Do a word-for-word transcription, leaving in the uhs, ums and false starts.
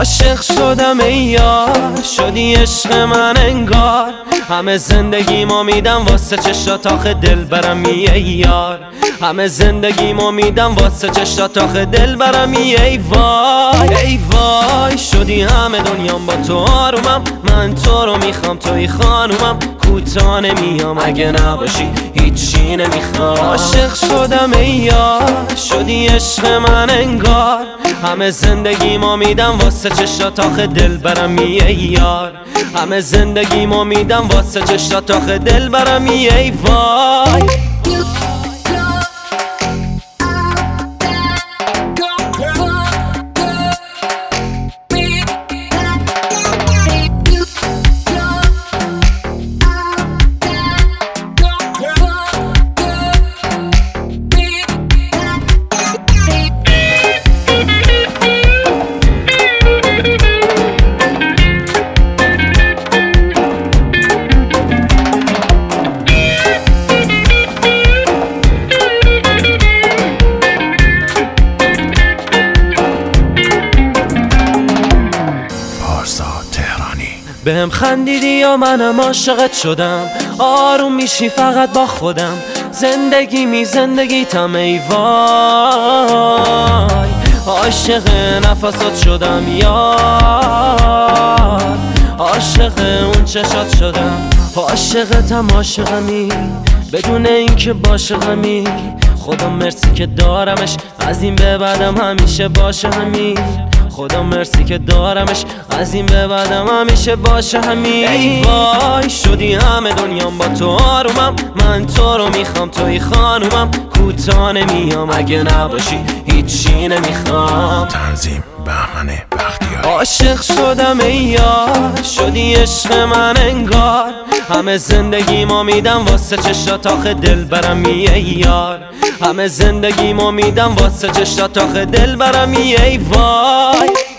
عاشق شدم ای یار، شدی عشق من انگار. همه زندگیمو میدم واسه چشات آخه دل برم ای یار. همه زندگیمو میدم واسه چشات آخه دل برم ای وای. ای وای شدی همه دنیام با تو آرومم، من تو رو میخوام توی خانومم، کوتاه نمیام اگه نباشی هیچی نمیخوام. عاشق شدم ای یار، شدی عشق من انگار. همه زندگیمو میدم واسه چشات آخه دل برم ای یار. همه زندگیمو میدم واسه چشات آخه دل برم ای وای. بهم خندیدی یا منم عاشقت شدم، آروم میشی فقط با خودم، زندگی می زندگیتم ای وای. عاشق نفسات شدم یار، عاشق اون چشات شدم، عاشقتم عاشقمی بدون اینکه عاشقمی. خدا مرسی که دارمش، از این به بعدم همیشه باشه همین. خدا مرسی که دارمش، از این به بعدم همیشه باشه همین. ای وای شدی همه دنیام با تو آرومم، من تو رو میخوام توی خانومم، کوتاه نمیام اگه نباشی هیچی نمیخوام. تنظیم بهمن بختیاری. عاشق شدم ای یار، شدی عشق من انگار. همه زندگیمو میدم واسه چشات آخه دل برم ای یار. همه زندگیمو میدم واسه چشات آخه دل برم ای وای.